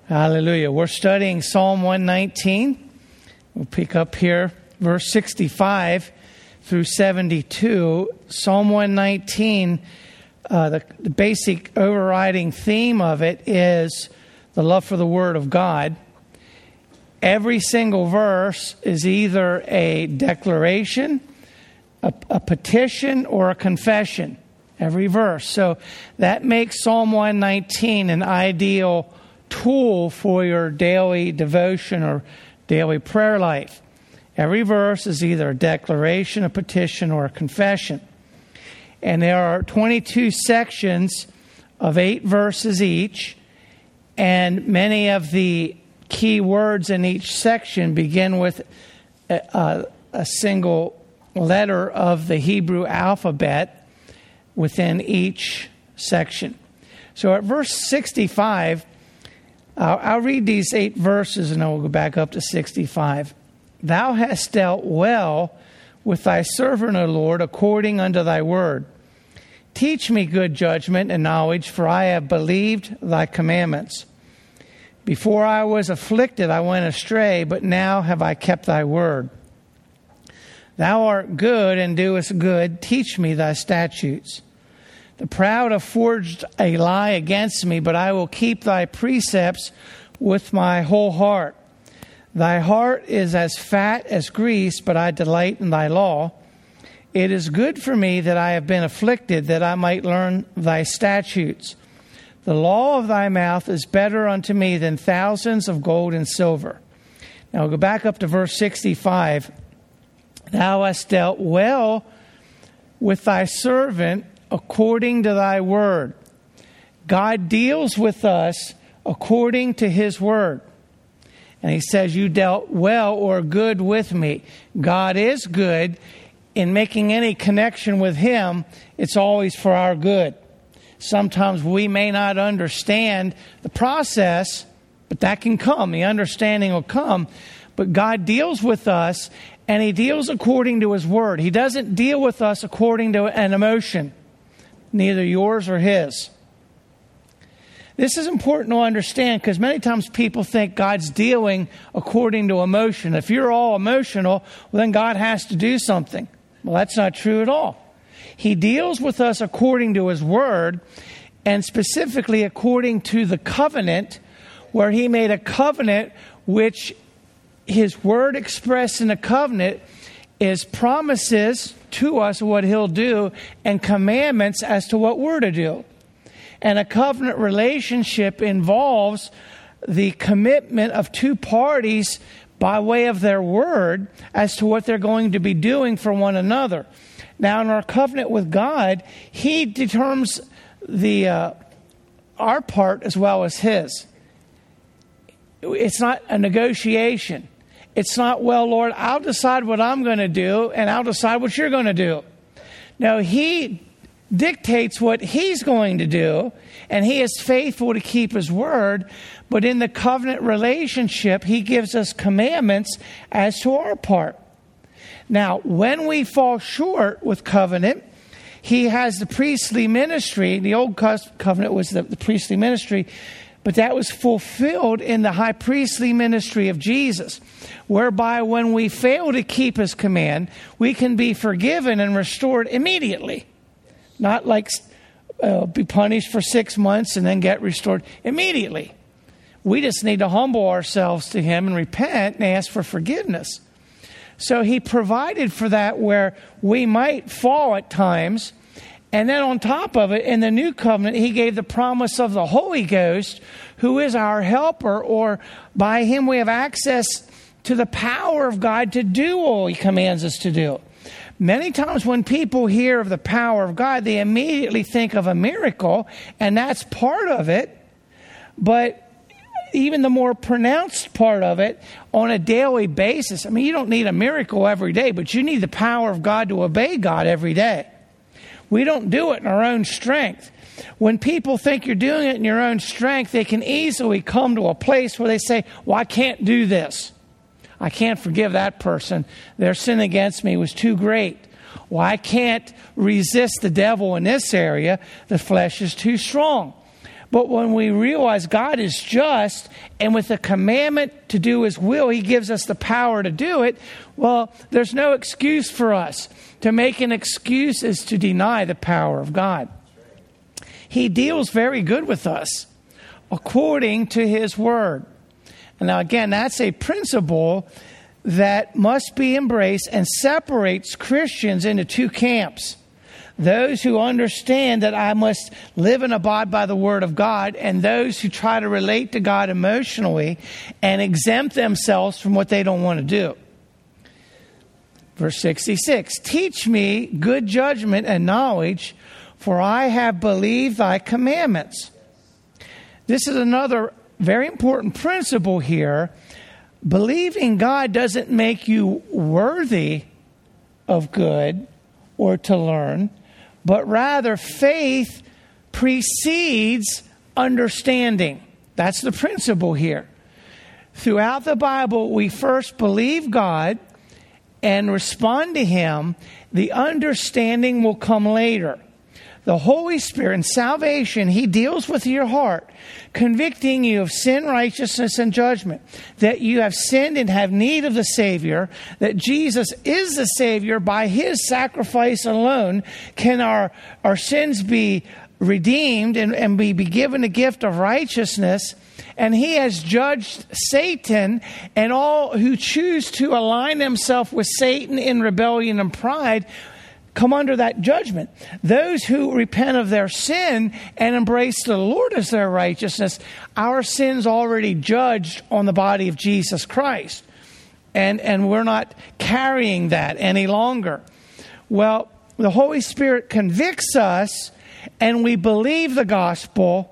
Hallelujah. We're studying Psalm 119. We'll pick up here, verse 65 through 72. Psalm 119, the basic overriding theme of it is the love for the Word of God. Every single verse is either a declaration, a petition, or a confession. Every verse. So that makes Psalm 119 an ideal tool for your daily devotion or daily prayer life. Every verse is either a declaration, a petition, or a confession. And there are 22 sections of 8 verses each, and many of the key words in each section begin with a single letter of the Hebrew alphabet within each section. So at verse 65, I'll read these 8 verses and then we'll go back up to 65. Thou hast dealt well with thy servant, O Lord, according unto thy word. Teach me good judgment and knowledge, for I have believed thy commandments. Before I was afflicted, I went astray, but now have I kept thy word. Thou art good and doest good. Teach me thy statutes. The proud have forged a lie against me, but I will keep thy precepts with my whole heart. Thy heart is as fat as grease, but I delight in thy law. It is good for me that I have been afflicted, that I might learn thy statutes. The law of thy mouth is better unto me than thousands of gold and silver. Now we'll go back up to verse 65. Thou hast dealt well with thy servant according to thy word. God deals with us according to his word. And he says, you dealt well or good with me. God is good. In making any connection with him, it's always for our good. Sometimes we may not understand the process, but that can come. The understanding will come. But God deals with us, and he deals according to his word. He doesn't deal with us according to an emotion, neither yours or his. This is important to understand because many times people think God's dealing according to emotion. If you're all emotional, well, then God has to do something. Well, that's not true at all. He deals with us according to his word, and specifically according to the covenant, where he made a covenant which his word expressed in a covenant is promises to us what he'll do and commandments as to what we're to do. And a covenant relationship involves the commitment of two parties by way of their word as to what they're going to be doing for one another. Now, in our covenant with God, he determines our part as well as his. It's not a negotiation. It's not, well, Lord, I'll decide what I'm going to do, and I'll decide what you're going to do. No, he dictates what he's going to do, and he is faithful to keep his word. But in the covenant relationship, he gives us commandments as to our part. Now, when we fall short with covenant, he has the priestly ministry. The old covenant was the priestly ministry, but that was fulfilled in the high priestly ministry of Jesus, whereby when we fail to keep his command, we can be forgiven and restored immediately. Not like be punished for 6 months and then get restored immediately. We just need to humble ourselves to him and repent and ask for forgiveness. So he provided for that where we might fall at times. And then on top of it, in the new covenant, he gave the promise of the Holy Ghost, who is our helper, or by him we have access to the power of God to do all he commands us to do. Many times when people hear of the power of God, they immediately think of a miracle, and that's part of it. But even the more pronounced part of it, on a daily basis, I mean, you don't need a miracle every day, but you need the power of God to obey God every day. We don't do it in our own strength. When people think you're doing it in your own strength, they can easily come to a place where they say, well, I can't do this. I can't forgive that person. Their sin against me was too great. Well, I can't resist the devil in this area. The flesh is too strong. But when we realize God is just, and with the commandment to do His will, He gives us the power to do it, well, there's no excuse for us. To make an excuse is to deny the power of God. He deals very good with us according to His word. And now again, that's a principle that must be embraced and separates Christians into two camps. Those who understand that I must live and abide by the Word of God, and those who try to relate to God emotionally and exempt themselves from what they don't want to do. Verse 66, teach me good judgment and knowledge, for I have believed thy commandments. This is another very important principle here. Believing God doesn't make you worthy of good or to learn, but rather faith precedes understanding. That's the principle here. Throughout the Bible, we first believe God and respond to Him. The understanding will come later. The Holy Spirit in salvation, He deals with your heart, convicting you of sin, righteousness, and judgment. That you have sinned and have need of the Savior. That Jesus is the Savior. By His sacrifice alone can our sins be redeemed and be given the gift of righteousness. And He has judged Satan and all who choose to align themselves with Satan in rebellion and pride come under that judgment. Those who repent of their sin and embrace the Lord as their righteousness, our sins already judged on the body of Jesus Christ. And we're not carrying that any longer. Well, the Holy Spirit convicts us and we believe the gospel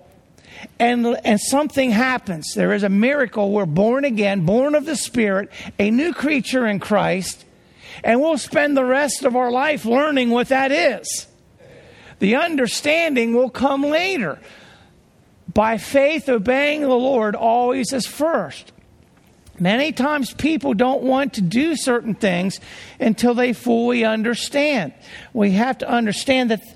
and something happens. There is a miracle. We're born again, born of the Spirit, a new creature in Christ. And we'll spend the rest of our life learning what that is. The understanding will come later. By faith, obeying the Lord always is first. Many times people don't want to do certain things until they fully understand. We have to understand that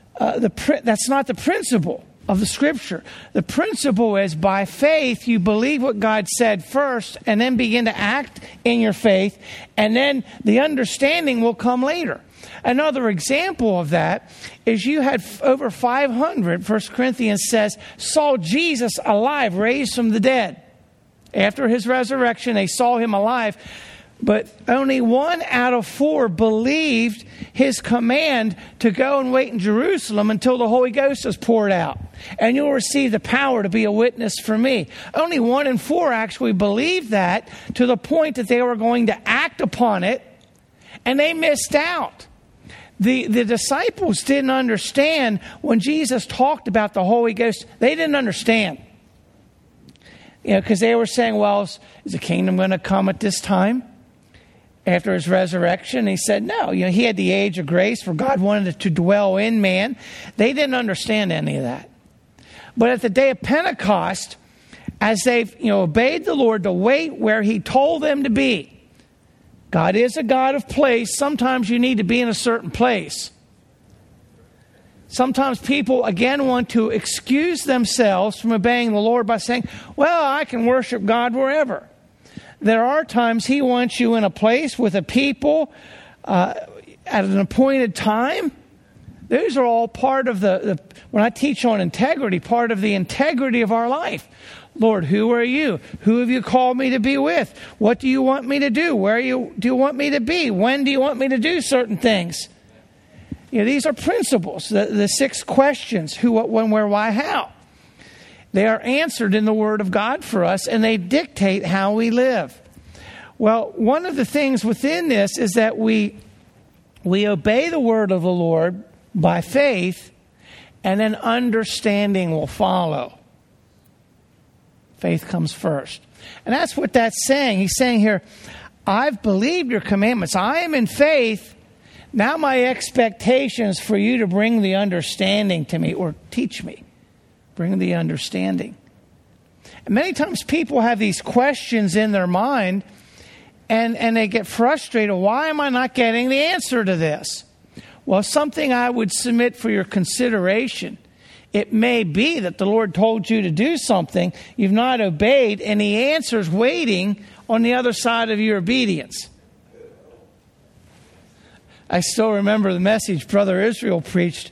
that's not the principle of the Scripture. The principle is by faith you believe what God said first and then begin to act in your faith, and then the understanding will come later. Another example of that is you had over 500, 1 Corinthians says, saw Jesus alive, raised from the dead. After His resurrection, they saw Him alive. But only 1 out of 4 believed His command to go and wait in Jerusalem until the Holy Ghost is poured out. And you'll receive the power to be a witness for me. Only 1 in 4 actually believed that, to the point that they were going to act upon it. And they missed out. The disciples didn't understand when Jesus talked about the Holy Ghost. They didn't understand. Because they were saying, well, is the kingdom going to come at this time? After His resurrection? He said, no. He had the age of grace where God wanted to dwell in man. They didn't understand any of that. But at the day of Pentecost, as they've obeyed the Lord to wait where He told them to be. God is a God of place. Sometimes you need to be in a certain place. Sometimes people, again, want to excuse themselves from obeying the Lord by saying, well, I can worship God wherever. There are times He wants you in a place with a people at an appointed time. Those are all part of when I teach on integrity, part of the integrity of our life. Lord, who are you? Who have you called me to be with? What do you want me to do? Where do you want me to be? When do you want me to do certain things? These are principles, the 6 questions: who, what, when, where, why, how. They are answered in the Word of God for us, and they dictate how we live. Well, one of the things within this is that we obey the Word of the Lord by faith, and then understanding will follow. Faith comes first. And that's what that's saying. He's saying here, I've believed your commandments. I am in faith. Now my expectation is for you to bring the understanding to me, or teach me. Bring the understanding. And many times people have these questions in their mind, and they get frustrated. Why am I not getting the answer to this? Well, something I would submit for your consideration It may be that the Lord told you to do something, you've not obeyed, and He answers waiting on the other side of your obedience. I still remember the message Brother Israel preached.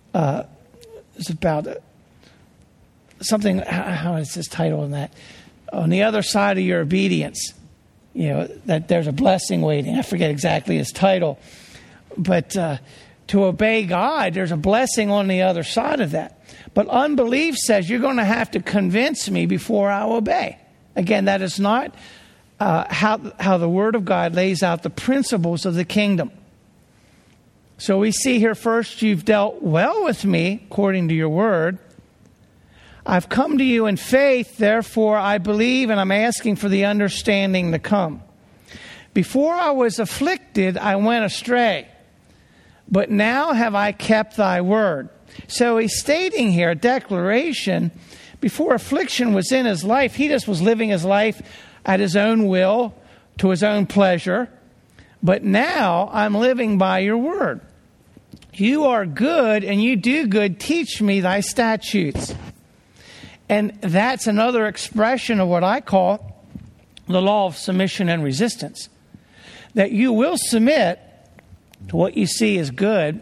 It's about something, how is his title on that? On the other side of your obedience. You know, that there's a blessing waiting. I forget exactly his title. But to obey God, there's a blessing on the other side of that. But unbelief says you're going to have to convince me before I obey. Again, that is not how the Word of God lays out the principles of the kingdom. So we see here first, you've dealt well with me according to your word. I've come to you in faith, therefore I believe, and I'm asking for the understanding to come. Before I was afflicted, I went astray, but now have I kept thy word. So he's stating here a declaration. Before affliction was in his life, he just was living his life at his own will, to his own pleasure. But now I'm living by your word. You are good and you do good. Teach me thy statutes. And that's another expression of what I call the law of submission and resistance. That you will submit to what you see as good.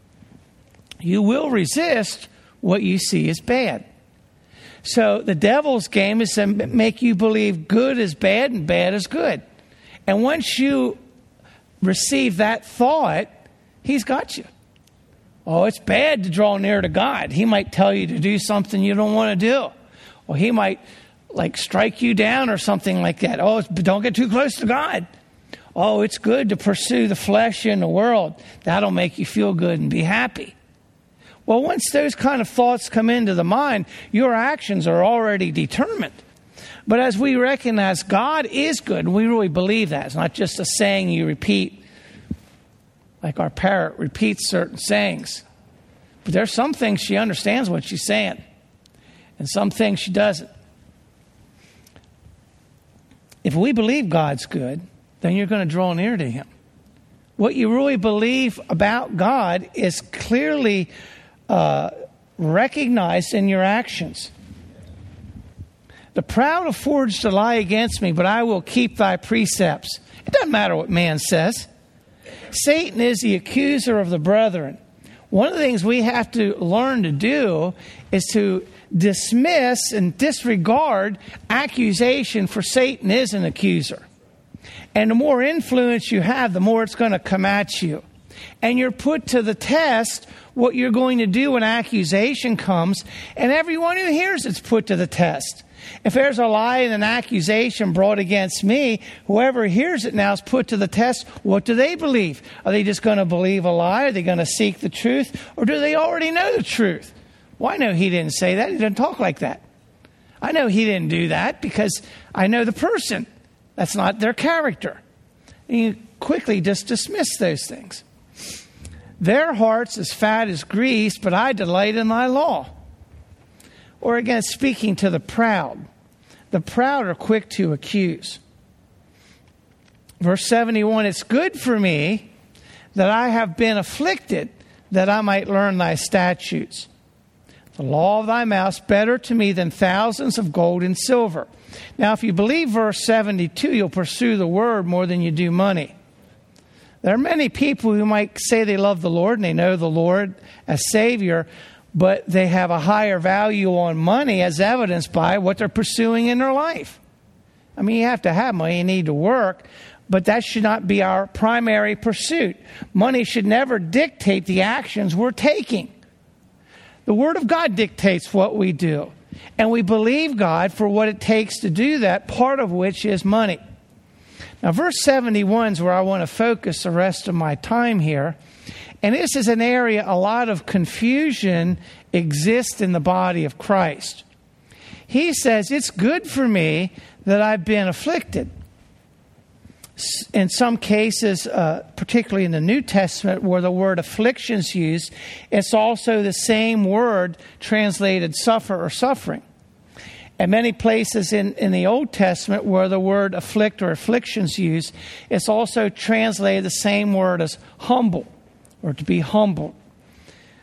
You will resist what you see as bad. So the devil's game is to make you believe good is bad and bad is good. And once you receive that thought, he's got you. Oh, it's bad to draw near to God. He might tell you to do something you don't want to do. Or he might strike you down or something like that. Oh, don't get too close to God. Oh, it's good to pursue the flesh in the world. That'll make you feel good and be happy. Well, once those kind of thoughts come into the mind, your actions are already determined. But as we recognize God is good, and we really believe that. It's not just a saying you repeat, like our parrot repeats certain sayings. But there's some things she understands what she's saying, and some things she doesn't. If we believe God's good, then you're going to draw near to Him. What you really believe about God is clearly recognized in your actions. The proud have forged a lie against me, but I will keep thy precepts. It doesn't matter what man says. Satan is the accuser of the brethren. One of the things we have to learn to do is to dismiss and disregard accusation, for Satan is an accuser. And the more influence you have, the more it's going to come at you. And you're put to the test what you're going to do when accusation comes. And everyone who hears it's put to the test. If there's a lie and an accusation brought against me, whoever hears it now is put to the test. What do they believe? Are they just going to believe a lie? Are they going to seek the truth? Or do they already know the truth? Well, I know he didn't say that. He didn't talk like that. I know he didn't do that because I know the person. That's not their character. And you quickly just dismiss those things. Their hearts as fat as grease, but I delight in thy law. Or again, speaking to the proud. The proud are quick to accuse. Verse 71, it's good for me that I have been afflicted, that I might learn thy statutes. The law of thy mouth is better to me than thousands of gold and silver. Now, if you believe verse 72, you'll pursue the word more than you do money. There are many people who might say they love the Lord and they know the Lord as Savior, but they have a higher value on money as evidenced by what they're pursuing in their life. I mean, you have to have money, you need to work, but that should not be our primary pursuit. Money should never dictate the actions we're taking. The Word of God dictates what we do. And we believe God for what it takes to do that, part of which is money. Now, verse 71 is where I want to focus the rest of my time here. And this is an area a lot of confusion exists in the body of Christ. He says, it's good for me that I've been afflicted. In some cases, particularly in the New Testament, where the word affliction is used, it's also the same word translated suffer or suffering. And many places in the Old Testament where the word afflict or affliction is used, it's also translated the same word as humble or to be humble.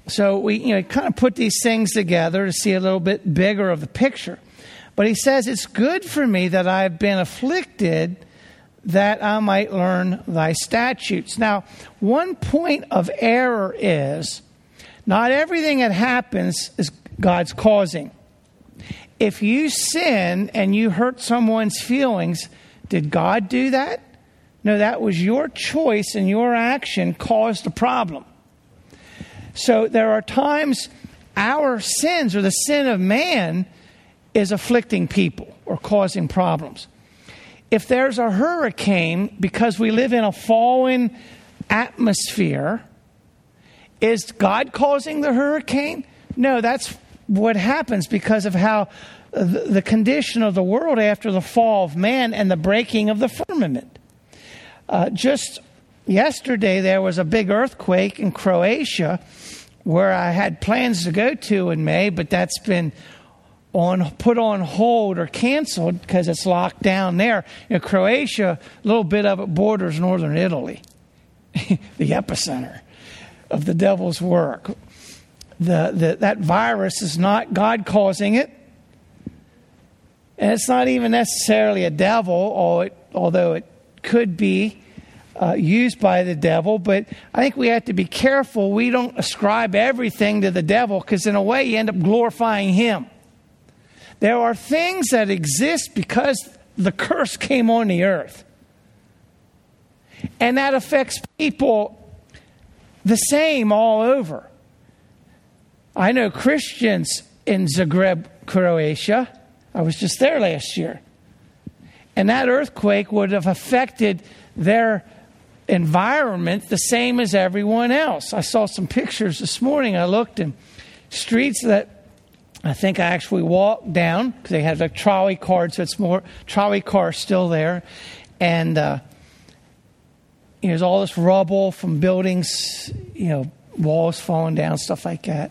So we kind of put these things together to see a little bit bigger of the picture. But he says, it's good for me that I have been afflicted, that I might learn thy statutes. Now, one point of error is, not everything that happens is God's causing. If you sin and you hurt someone's feelings, did God do that? No, that was your choice, and your action caused the problem. So there are times our sins, or the sin of man, is afflicting people or causing problems. If there's a hurricane, because we live in a fallen atmosphere, is God causing the hurricane? No, that's what happens because of how the condition of the world after the fall of man and the breaking of the firmament. Just yesterday, there was a big earthquake in Croatia where I had plans to go to in May, but that's been put on hold or canceled because it's locked down there. Croatia, a little bit of it borders northern Italy, the epicenter of the devil's work. That virus is not God causing it, and it's not even necessarily a devil, although it could be used by the devil. But I think we have to be careful we don't ascribe everything to the devil, because in a way you end up glorifying him. There are things that exist because the curse came on the earth, and that affects people the same all over. I know Christians in Zagreb, Croatia. I was just there last year. And that earthquake would have affected their environment the same as everyone else. I saw some pictures this morning. I looked in streets that I think I actually walked down, because they had a trolley car, so it's more trolley car still there. And there's all this rubble from buildings, walls falling down, stuff like that.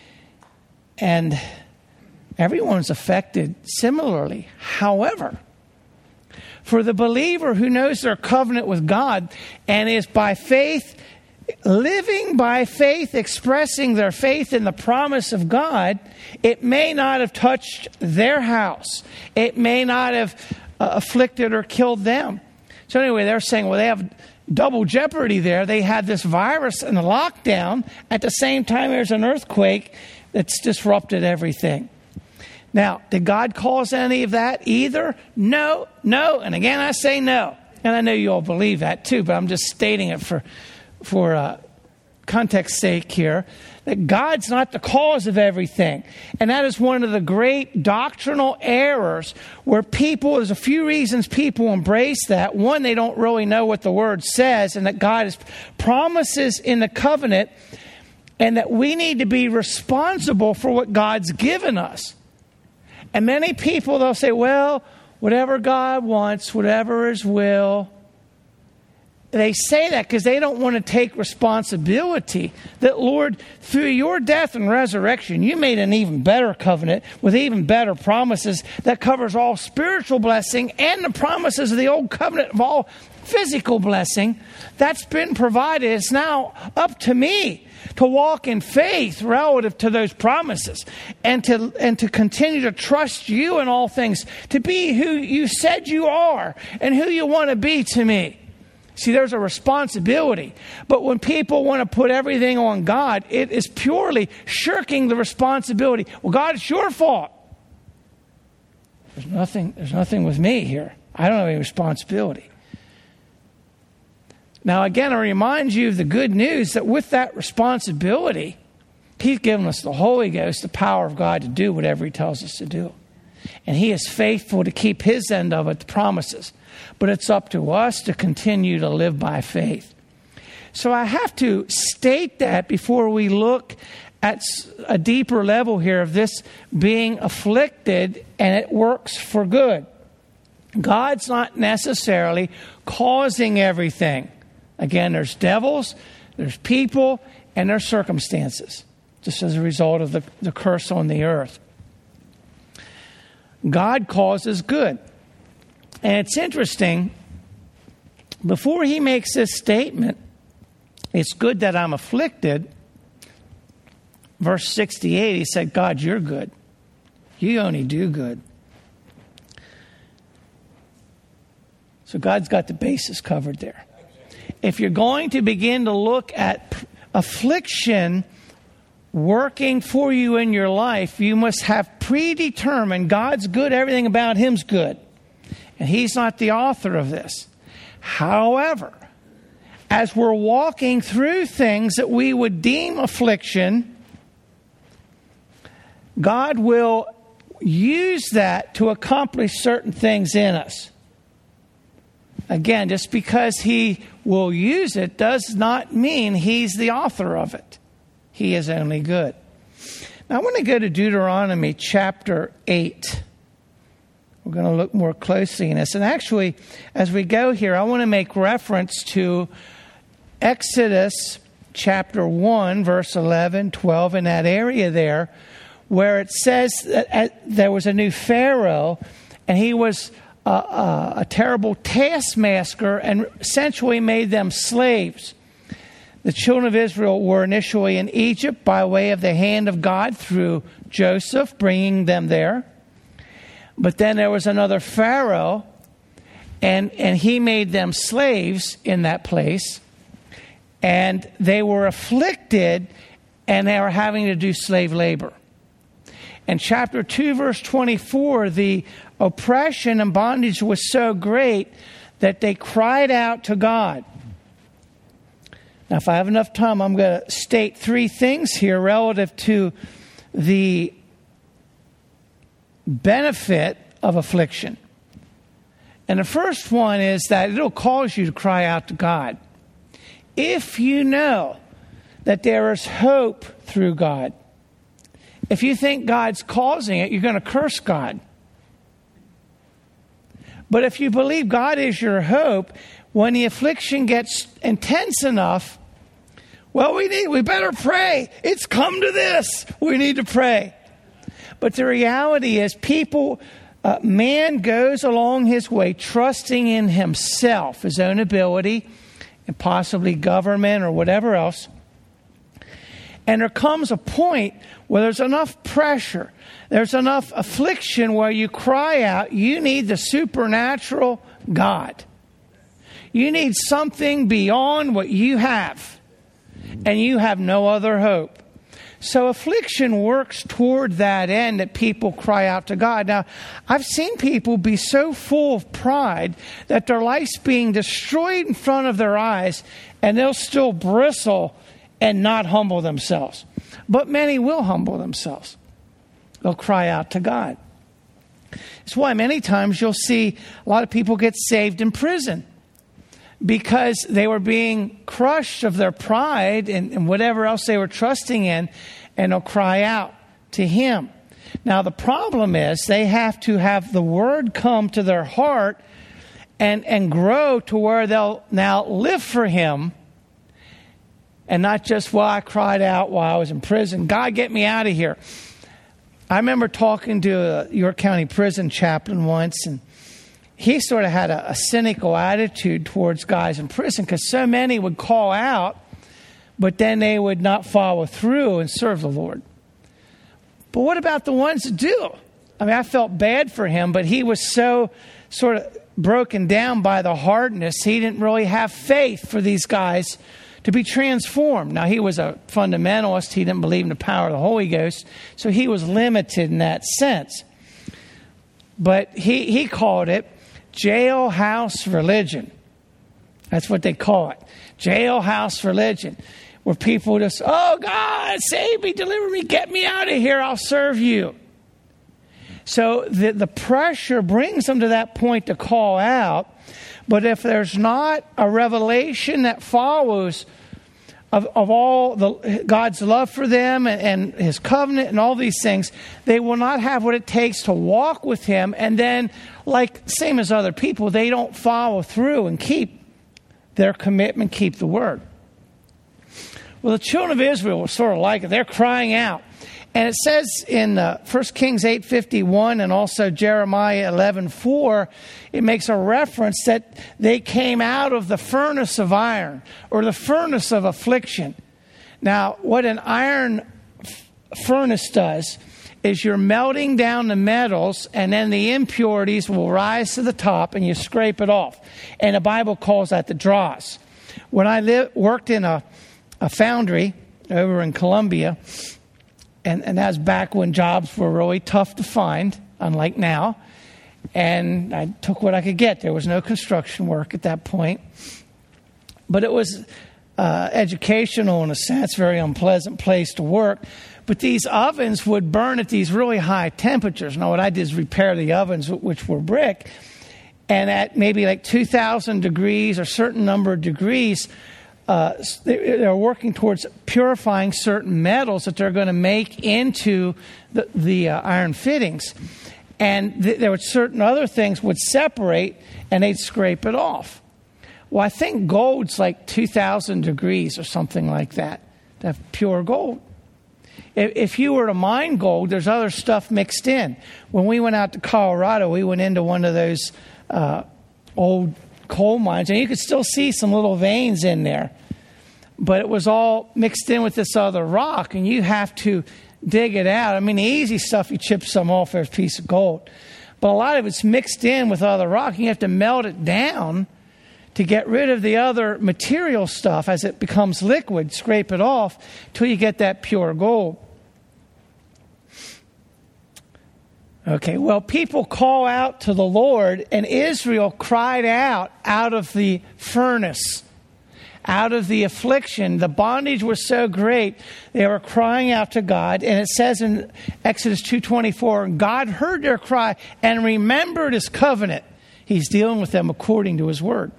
And everyone's affected similarly. However, for the believer who knows their covenant with God and is by faith, living by faith, expressing their faith in the promise of God, it may not have touched their house. It may not have afflicted or killed them. So anyway, they're saying, well, they have double jeopardy there. They had this virus and a lockdown. At the same time, there's an earthquake that's disrupted everything. Now, did God cause any of that either? No. And again, I say no. And I know you all believe that too, but I'm just stating it for context's sake here, that God's not the cause of everything. And that is one of the great doctrinal errors where there's a few reasons people embrace that. One, they don't really know what the Word says, and that God has promises in the covenant, and that we need to be responsible for what God's given us. And many people, they'll say, well, whatever God wants, whatever His will. They say that because they don't want to take responsibility that, Lord, through your death and resurrection, you made an even better covenant with even better promises that covers all spiritual blessing and the promises of the old covenant of all physical blessing. That's been provided. It's now up to me to walk in faith relative to those promises and to continue to trust you in all things, to be who you said you are and who you want to be to me. See, there's a responsibility. But when people want to put everything on God, it is purely shirking the responsibility. Well, God, it's your fault. There's nothing with me here. I don't have any responsibility. Now, again, I remind you of the good news that with that responsibility, He's given us the Holy Ghost, the power of God to do whatever He tells us to do. And He is faithful to keep His end of it, the promises. But it's up to us to continue to live by faith. So I have to state that before we look at a deeper level here of this being afflicted and it works for good. God's not necessarily causing everything. Again, there's devils, there's people, and there's circumstances, just as a result of the curse on the earth. God causes good. And it's interesting, before He makes this statement, it's good that I'm afflicted, verse 68, he said, God, you're good. You only do good. So God's got the basis covered there. If you're going to begin to look at affliction working for you in your life, you must have predetermined God's good, everything about Him's good. And He's not the author of this. However, as we're walking through things that we would deem affliction, God will use that to accomplish certain things in us. Again, just because He will use it does not mean He's the author of it. He is only good. Now I want to go to Deuteronomy chapter 8. We're going to look more closely in this. And actually, as we go here, I want to make reference to Exodus chapter 1, verse 11, 12, in that area there, where it says that there was a new Pharaoh, and he was a terrible taskmaster and essentially made them slaves. The children of Israel were initially in Egypt by way of the hand of God through Joseph, bringing them there. But then there was another Pharaoh, and he made them slaves in that place. And they were afflicted, and they were having to do slave labor. In chapter 2, verse 24, the oppression and bondage was so great that they cried out to God. Now, if I have enough time, I'm going to state three things here relative to the benefit of affliction. And the first one is that it'll cause you to cry out to God. If you know that there is hope through God, if you think God's causing it, you're going to curse God. But if you believe God is your hope, when the affliction gets intense enough, well, we better pray. It's come to this. We need to pray. But the reality is man goes along his way trusting in himself, his own ability, and possibly government or whatever else. And there comes a point where there's enough pressure, there's enough affliction where you cry out, you need the supernatural God. You need something beyond what you have, and you have no other hope. So affliction works toward that end, that people cry out to God. Now, I've seen people be so full of pride that their life's being destroyed in front of their eyes, and they'll still bristle and not humble themselves. But many will humble themselves. They'll cry out to God. That's why many times you'll see a lot of people get saved in prison, because they were being crushed of their pride and whatever else they were trusting in, and they'll cry out to Him. Now, the problem is they have to have the Word come to their heart and grow to where they'll now live for Him, and not just, well, I cried out while I was in prison. God, get me out of here. I remember talking to a York County prison chaplain once, and he sort of had a cynical attitude towards guys in prison, because so many would call out, but then they would not follow through and serve the Lord. But what about the ones that do? I mean, I felt bad for him, but he was so sort of broken down by the hardness. He didn't really have faith for these guys to be transformed. Now, he was a fundamentalist. He didn't believe in the power of the Holy Ghost, so he was limited in that sense. But he called it jailhouse religion. That's what they call it. Jailhouse religion. Where people just, oh, God, save me, deliver me, get me out of here, I'll serve you. So the pressure brings them to that point to call out. But if there's not a revelation that follows of all God's love for them and His covenant and all these things, they will not have what it takes to walk with Him. And then, like same as other people, they don't follow through and keep their commitment, keep the word. Well, the children of Israel were sort of like it. They're crying out. And it says in 1 Kings 8:51 and also Jeremiah 11:4, it makes a reference that they came out of the furnace of iron, or the furnace of affliction. Now, what an iron furnace does is you're melting down the metals, and then the impurities will rise to the top, and you scrape it off. And the Bible calls that the dross. When I worked in a foundry over in Colombia, and that was back when jobs were really tough to find, unlike now, and I took what I could get. There was no construction work at that point. But it was educational in a sense, very unpleasant place to work. But these ovens would burn at these really high temperatures. Now, what I did is repair the ovens, which were brick, and at maybe like 2,000 degrees or a certain number of degrees, they're working towards purifying certain metals that they're going to make into the iron fittings. And there were certain other things would separate, and they'd scrape it off. Well, I think gold's like 2,000 degrees or something like that. That's pure gold. If you were to mine gold, there's other stuff mixed in. When we went out to Colorado, we went into one of those old coal mines, and you could still see some little veins in there. But it was all mixed in with this other rock, and you have to dig it out. I mean, the easy stuff, you chip some off, there's a piece of gold. But a lot of it's mixed in with other rock, and you have to melt it down to get rid of the other material stuff as it becomes liquid, scrape it off till you get that pure gold. Okay, well, people call out to the Lord, and Israel cried out of the furnace, out of the affliction. The bondage was so great, they were crying out to God. And it says in Exodus 2:24, God heard their cry and remembered his covenant. He's dealing with them according to his word.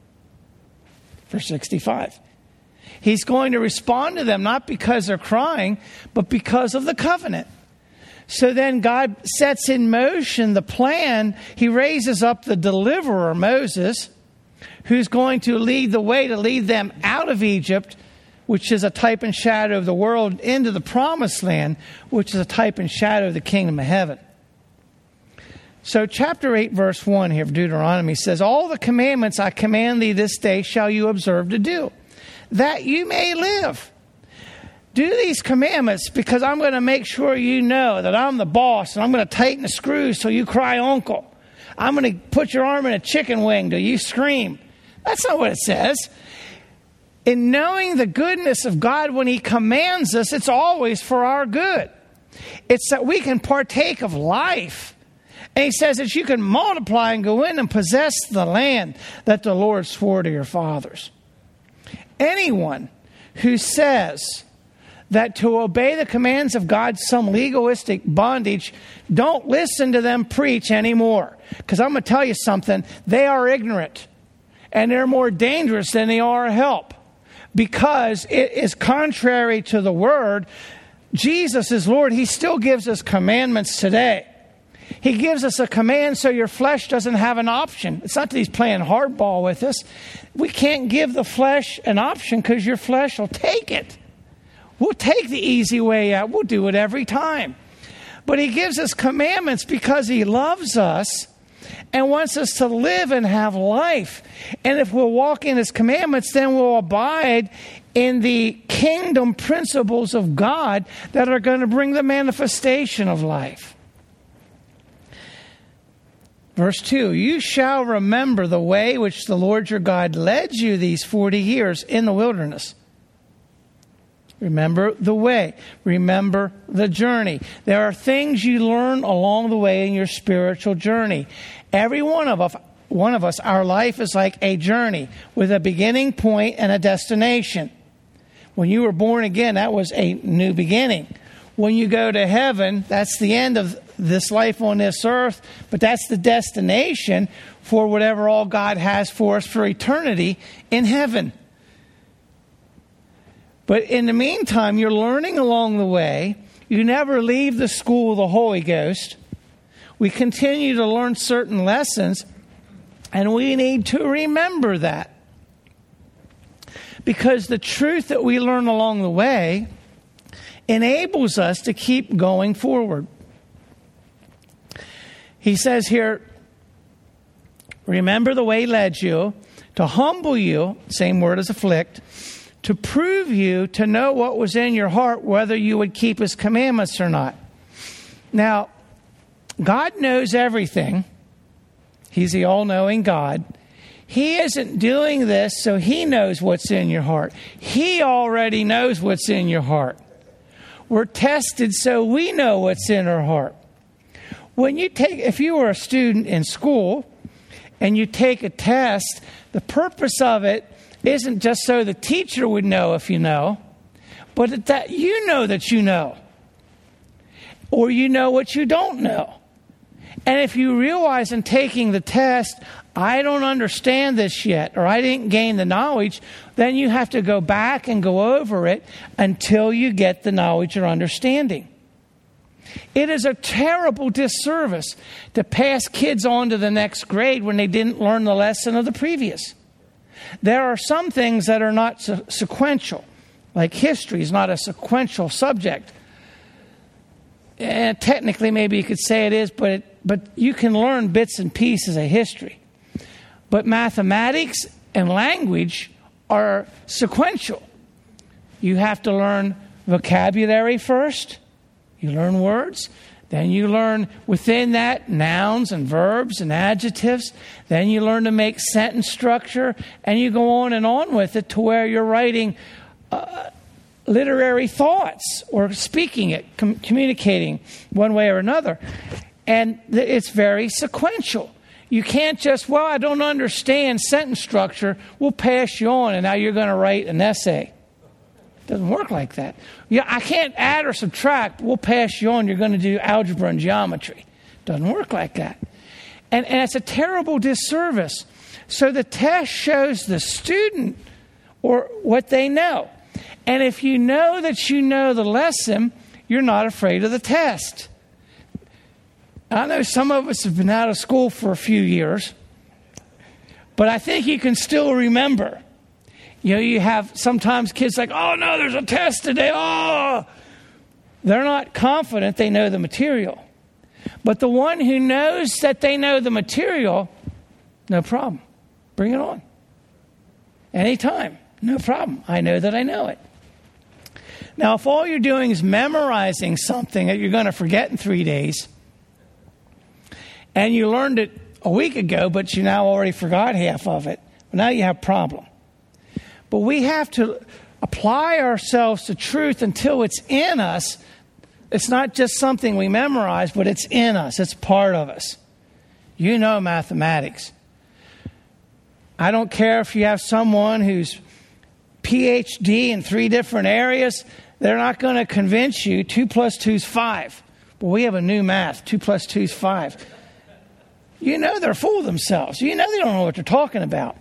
Verse 65. He's going to respond to them not because they're crying, but because of the covenant. So then God sets in motion the plan. He raises up the deliverer, Moses, who's going to lead the way to lead them out of Egypt, which is a type and shadow of the world, into the promised land, which is a type and shadow of the kingdom of heaven. So chapter 8, verse 1 here of Deuteronomy says, all the commandments I command thee this day shall you observe to do, that you may live. Do these commandments because I'm going to make sure you know that I'm the boss, and I'm going to tighten the screws till you cry uncle. I'm going to put your arm in a chicken wing till you scream. That's not what it says. In knowing the goodness of God when he commands us, it's always for our good. It's that we can partake of life. And he says that you can multiply and go in and possess the land that the Lord swore to your fathers. Anyone who says that to obey the commands of God is some legalistic bondage, don't listen to them preach anymore. Because I'm going to tell you something, they are ignorant. And they're more dangerous than they are help. Because it is contrary to the word. Jesus is Lord. He still gives us commandments today. He gives us a command so your flesh doesn't have an option. It's not that he's playing hardball with us. We can't give the flesh an option because your flesh will take it. We'll take the easy way out. We'll do it every time. But he gives us commandments because he loves us and wants us to live and have life. And if we'll walk in his commandments, then we'll abide in the kingdom principles of God that are going to bring the manifestation of life. Verse 2, you shall remember the way which the Lord your God led you these 40 years in the wilderness. Remember the way. Remember the journey. There are things you learn along the way in your spiritual journey. Every one of us, our life is like a journey with a beginning point and a destination. When you were born again, that was a new beginning. When you go to heaven, that's the end of this life on this earth, but that's the destination for whatever all God has for us for eternity in heaven. But in the meantime, you're learning along the way. You never leave the school of the Holy Ghost. We continue to learn certain lessons, and we need to remember that. Because the truth that we learn along the way enables us to keep going forward. He says here, remember the way he led you, to humble you, same word as afflict, to prove you to know what was in your heart, whether you would keep his commandments or not. Now, God knows everything. He's the all-knowing God. He isn't doing this so he knows what's in your heart. He already knows what's in your heart. We're tested so we know what's in our heart. If you were a student in school and you take a test, the purpose of it isn't just so the teacher would know if you know, but that you know that you know. Or you know what you don't know. And if you realize in taking the test, I don't understand this yet, or I didn't gain the knowledge, then you have to go back and go over it until you get the knowledge or understanding. It is a terrible disservice to pass kids on to the next grade when they didn't learn the lesson of the previous. There are some things that are not sequential, like history is not a sequential subject. And technically, maybe you could say it is, but you can learn bits and pieces of history. But mathematics and language are sequential. You have to learn vocabulary first. You learn words. Then you learn within that nouns and verbs and adjectives. Then you learn to make sentence structure. And you go on with it to where you're writing literary thoughts or speaking it, communicating one way or another. And it's very sequential. You can't just, I don't understand sentence structure. We'll pass you on and now you're going to write an essay. It doesn't work like that. Yeah, I can't add or subtract. We'll pass you on. You're going to do algebra and geometry. It doesn't work like that. And it's a terrible disservice. So the test shows the student or what they know. And if you know that you know the lesson, you're not afraid of the test. I know some of us have been out of school for a few years, but I think you can still remember. You have sometimes kids like, oh no, there's a test today. Oh, they're not confident they know the material. But the one who knows that they know the material, no problem. Bring it on. Anytime. No problem. I know that I know it. Now, if all you're doing is memorizing something that you're going to forget in 3 days, and you learned it a week ago, but you now already forgot half of it, well, now you have a problem. But we have to apply ourselves to truth until it's in us. It's not just something we memorize, but it's in us. It's part of us. You know mathematics. I don't care if you have someone who's PhD in 3 different areas. They're not going to convince you 2 + 2 is 5. But we have a new math. 2 + 2 is 5. You know they're full of themselves. You know they don't know what they're talking about.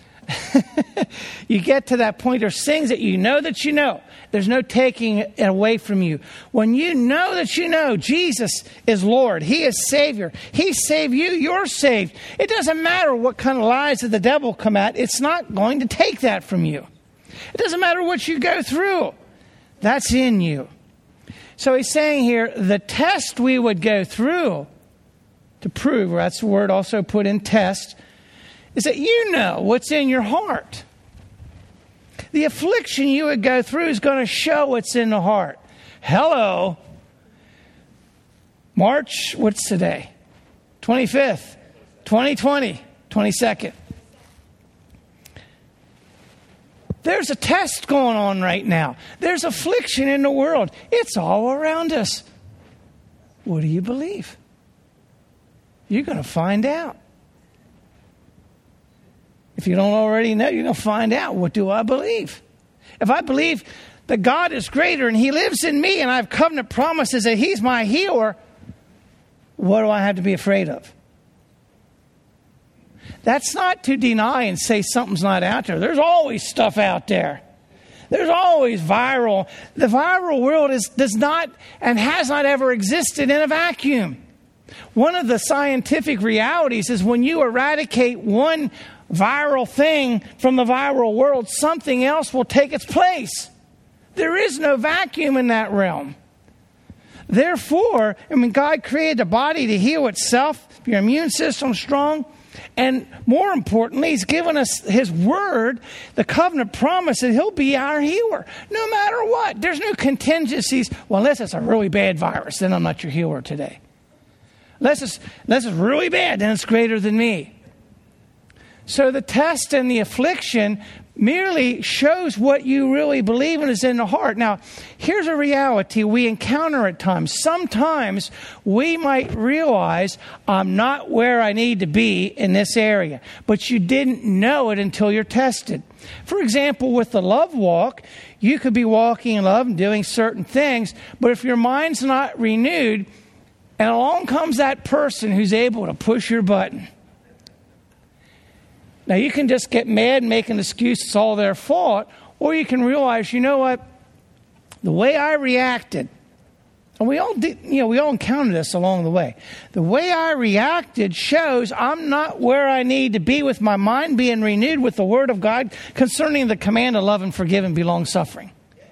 You get to that point. There's things that you know that you know. There's no taking it away from you. When you know that you know Jesus is Lord, He is Savior, He saved you, you're saved. It doesn't matter what kind of lies of the devil come at. It's not going to take that from you. It doesn't matter what you go through. That's in you. So he's saying here, the test we would go through to prove, or that's the word also put in test, is that you know what's in your heart. The affliction you would go through is going to show what's in the heart. Hello. March, what's today? 25th, 2020, 22nd. There's a test going on right now. There's affliction in the world. It's all around us. What do you believe? You're going to find out. If you don't already know, you're going to find out. What do I believe? If I believe that God is greater and He lives in me and I have covenant promises that He's my healer, what do I have to be afraid of? That's not to deny and say something's not out there. There's always stuff out there. There's always viral. The viral world does not and has not ever existed in a vacuum. One of the scientific realities is when you eradicate one viral thing from the viral world, something else will take its place. There is no vacuum in that realm. Therefore, God created the body to heal itself, your immune system strong, and more importantly, He's given us His word, the covenant promise that He'll be our healer, no matter what. There's no contingencies. Well, unless it's a really bad virus, then I'm not your healer today. Unless it's really bad, then it's greater than me. So the test and the affliction merely shows what you really believe and is in the heart. Now, here's a reality we encounter at times. Sometimes we might realize I'm not where I need to be in this area, but you didn't know it until you're tested. For example, with the love walk, you could be walking in love and doing certain things, but if your mind's not renewed, and along comes that person who's able to push your button. Now, you can just get mad and make an excuse it's all their fault, or you can realize, you know what, the way I reacted, and we all encounter this along the way. The way I reacted shows I'm not where I need to be with my mind being renewed with the Word of God concerning the command to love and forgive and be long-suffering.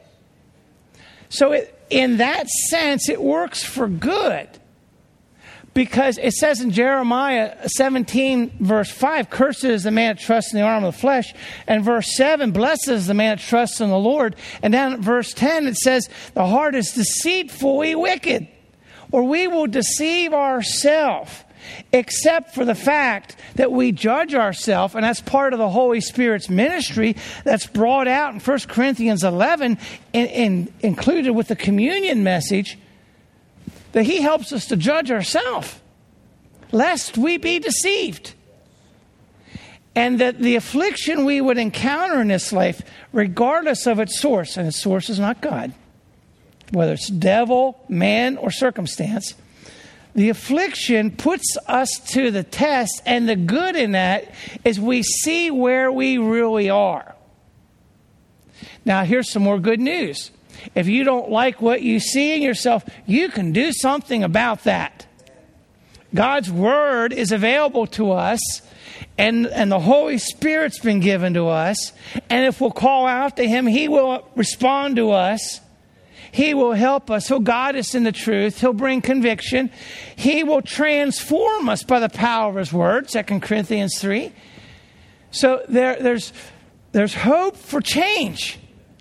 So in that sense, it works for good. Because it says in Jeremiah 17, verse 5, cursed is the man that trusts in the arm of the flesh. And verse 7, blessed is the man that trusts in the Lord. And down at verse 10, it says, the heart is deceitfully wicked. Or we will deceive ourselves, except for the fact that we judge ourselves. And that's part of the Holy Spirit's ministry that's brought out in 1 Corinthians 11, included with the communion message, that He helps us to judge ourselves, lest we be deceived. And that the affliction we would encounter in this life, regardless of its source, and its source is not God, whether it's devil, man, or circumstance, the affliction puts us to the test, and the good in that is we see where we really are. Now, here's some more good news. If you don't like what you see in yourself, you can do something about that. God's Word is available to us, and the Holy Spirit's been given to us. And if we'll call out to Him, He will respond to us. He will help us. He'll guide us in the truth. He'll bring conviction. He will transform us by the power of His Word, 2 Corinthians 3. So there's hope for change.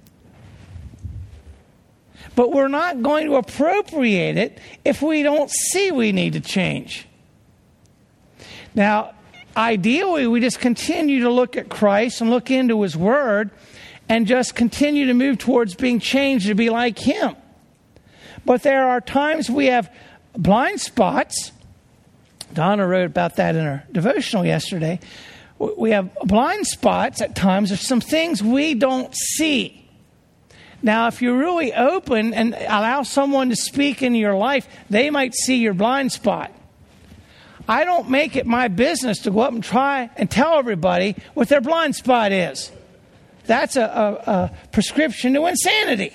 But we're not going to appropriate it if we don't see we need to change. Now, ideally, we just continue to look at Christ and look into His Word and just continue to move towards being changed to be like Him. But there are times we have blind spots. Donna wrote about that in her devotional yesterday. We have blind spots at times. There's some things we don't see. Now, if you're really open and allow someone to speak into your life, they might see your blind spot. I don't make it my business to go up and try and tell everybody what their blind spot is. That's a prescription to insanity.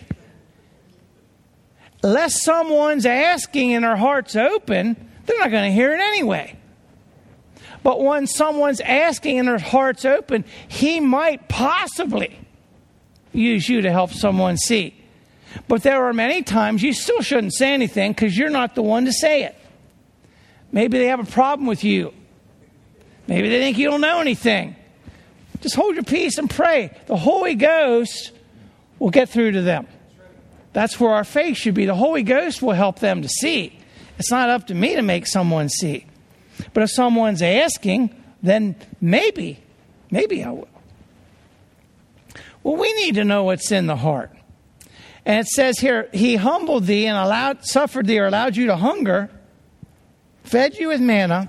Unless someone's asking and their heart's open, they're not going to hear it anyway. But when someone's asking and their heart's open, He might possibly use you to help someone see. But there are many times you still shouldn't say anything because you're not the one to say it. Maybe they have a problem with you. Maybe they think you don't know anything. Just hold your peace and pray. The Holy Ghost will get through to them. That's where our faith should be. The Holy Ghost will help them to see. It's not up to me to make someone see. But if someone's asking, then maybe I will. Well, we need to know what's in the heart. And it says here, He humbled thee and allowed you to hunger, fed you with manna,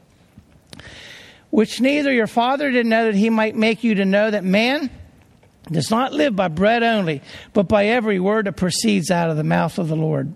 which neither your father did know, that He might make you to know that man does not live by bread only, but by every word that proceeds out of the mouth of the Lord.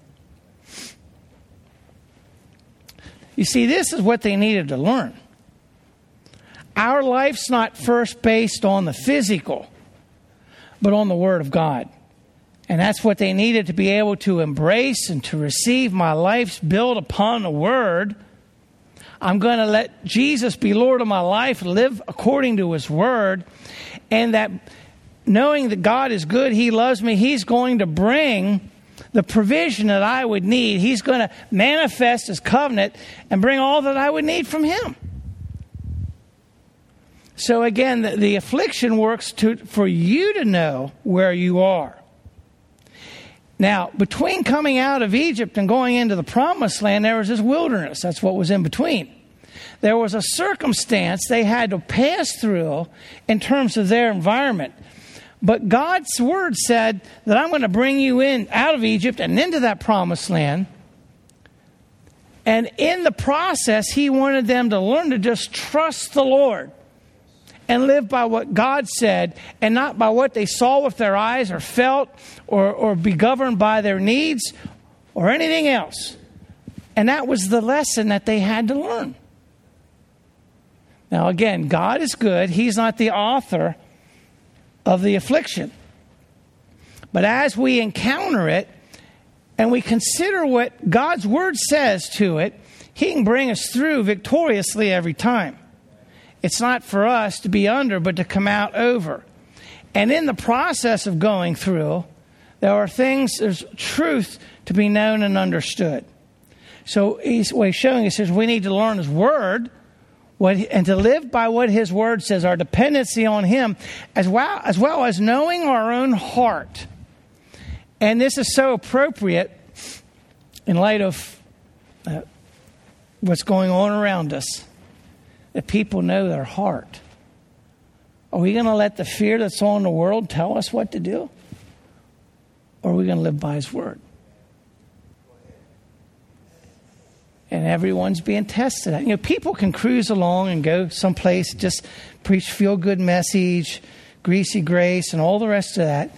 You see, this is what they needed to learn. Our life's not first based on the physical, but on the Word of God. And that's what they needed to be able to embrace and to receive. My life's built upon the Word. I'm going to let Jesus be Lord of my life, live according to His Word. And that knowing that God is good, He loves me, He's going to bring the provision that I would need. He's going to manifest his covenant and bring all that I would need from him. So again, the affliction works for you to know where you are. Now, between coming out of Egypt and going into the promised land, there was this wilderness. That's what was in between. There was a circumstance they had to pass through in terms of their environment. But God's word said that I'm going to bring you out of Egypt and into that promised land. And in the process, he wanted them to learn to just trust the Lord and live by what God said and not by what they saw with their eyes or felt or be governed by their needs or anything else. And that was the lesson that they had to learn. Now, again, God is good. He's not the author of the affliction. But as we encounter it and we consider what God's word says to it, he can bring us through victoriously every time. It's not for us to be under, but to come out over. And in the process of going through, there's truth to be known and understood. So he's showing us is we need to learn his word and to live by what his word says, our dependency on him, as well as knowing our own heart. And this is so appropriate in light of what's going on around us. That people know their heart. Are we going to let the fear that's on the world tell us what to do? Or are we going to live by his word? And everyone's being tested. You know, people can cruise along and go someplace, just preach feel-good message, greasy grace, and all the rest of that.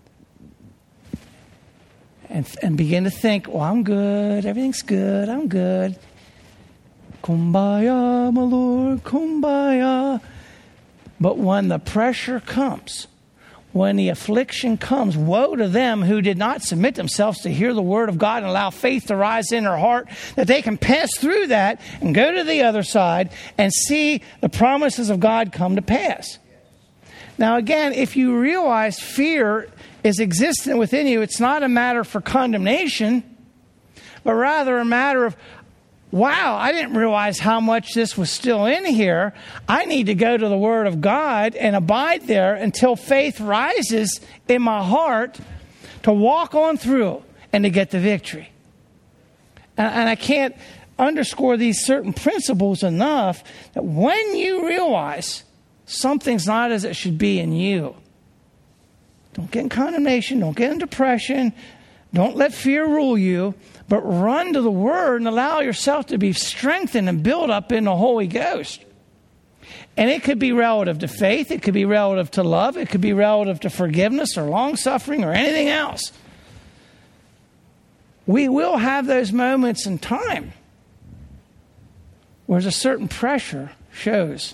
And begin to think, well, I'm good. Everything's good. I'm good. Kumbaya, my Lord, kumbaya. But when the pressure comes, when the affliction comes, woe to them who did not submit themselves to hear the word of God and allow faith to rise in their heart, that they can pass through that and go to the other side and see the promises of God come to pass. Now again, if you realize fear is existent within you, it's not a matter for condemnation, but rather a matter of, wow, I didn't realize how much this was still in here. I need to go to the Word of God and abide there until faith rises in my heart to walk on through and to get the victory. And I can't underscore these certain principles enough that when you realize something's not as it should be in you, don't get in condemnation, don't get in depression, don't let fear rule you, but run to the Word and allow yourself to be strengthened and built up in the Holy Ghost. And it could be relative to faith. It could be relative to love. It could be relative to forgiveness or long-suffering or anything else. We will have those moments in time where there's a certain pressure shows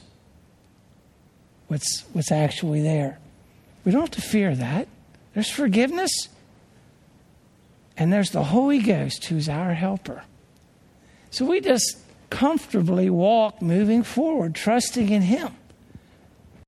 what's actually there. We don't have to fear that. There's forgiveness. And there's the Holy Ghost who's our helper. So we just comfortably walk moving forward, trusting in him.